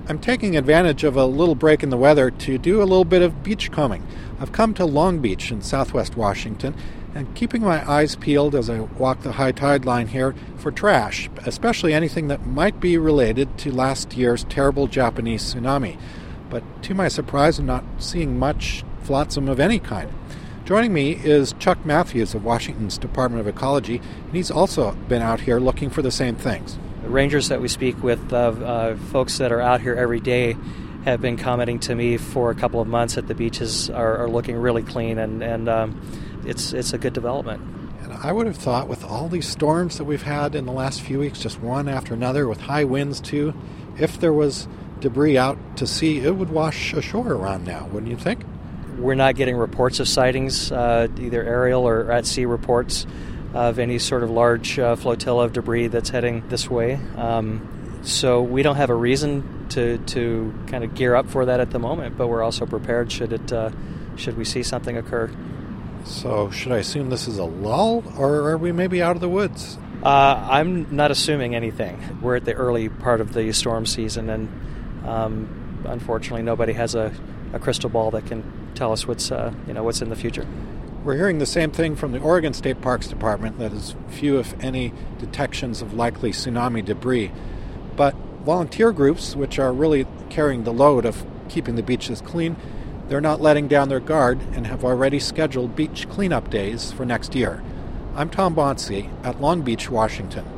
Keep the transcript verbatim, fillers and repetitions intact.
I'm taking advantage of a little break in the weather to do a little bit of beachcombing. I've come to Long Beach in southwest Washington and keeping my eyes peeled as I walk the high tide line here for trash, especially anything that might be related to last year's terrible Japanese tsunami. But to my surprise, I'm not seeing much flotsam of any kind. Joining me is Chuck Matthews of Washington's Department of Ecology, and he's also been out here looking for the same things. The rangers that we speak with, uh, uh, folks that are out here every day, have been commenting to me for a couple of months that the beaches are, are looking really clean, and, and um, it's it's a good development. And I would have thought with all these storms that we've had in the last few weeks, just one after another, with high winds too, if there was debris out to sea, it would wash ashore around now, wouldn't you think? We're not getting reports of sightings, uh, either aerial or at-sea reports, of any sort of large uh, flotilla of debris that's heading this way. Um, so we don't have a reason to to kind of gear up for that at the moment, but we're also prepared should it uh, should we see something occur. So should I assume this is a lull, or are we maybe out of the woods? Uh, I'm not assuming anything. We're at the early part of the storm season, and um, unfortunately nobody has a, a crystal ball that can tell us what's uh, you know what's in the future. We're hearing the same thing from the Oregon State Parks Department, that is few, if any, detections of likely tsunami debris. But volunteer groups, which are really carrying the load of keeping the beaches clean, they're not letting down their guard and have already scheduled beach cleanup days for next year. I'm Tom Bonsi at Long Beach, Washington.